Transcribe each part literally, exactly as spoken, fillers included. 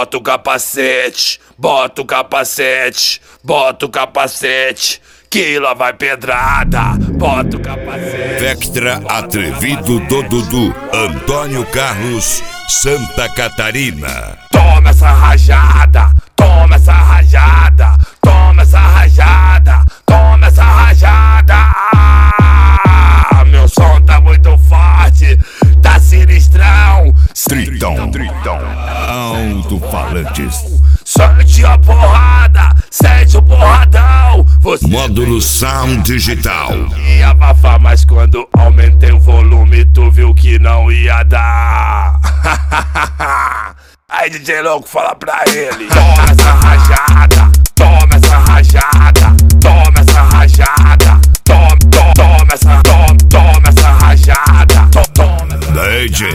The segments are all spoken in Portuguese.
Bota o capacete, bota o capacete, bota o capacete, que lá vai pedrada, bota o capacete. Vectra atrevido do Dudu, Antônio Carlos, Santa Catarina. Toma essa rajada, toma essa rajada, toma essa rajada, toma essa rajada. Ah, meu som tá muito forte, tá sinistrão. Tritão, Tritão, alto-falantes. Sente a porrada, sente o porradão. Você Módulo Sound Digital. ia abafar, mas quando aumentei o volume tu viu que não ia dar. Aí D J Louco, fala pra ele. Toma essa rajada, toma essa rajada, toma essa rajada, toma, toma, toma essa, toma, toma essa rajada, toma, toma essa D J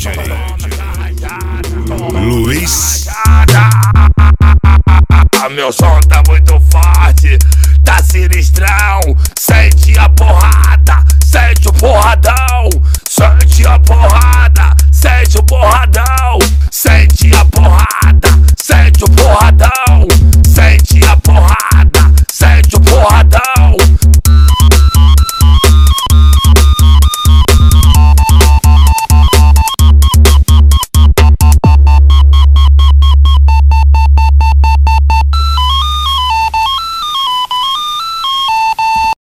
Luiz. Meu som tá muito forte, tá sinistrão, sente a porrada.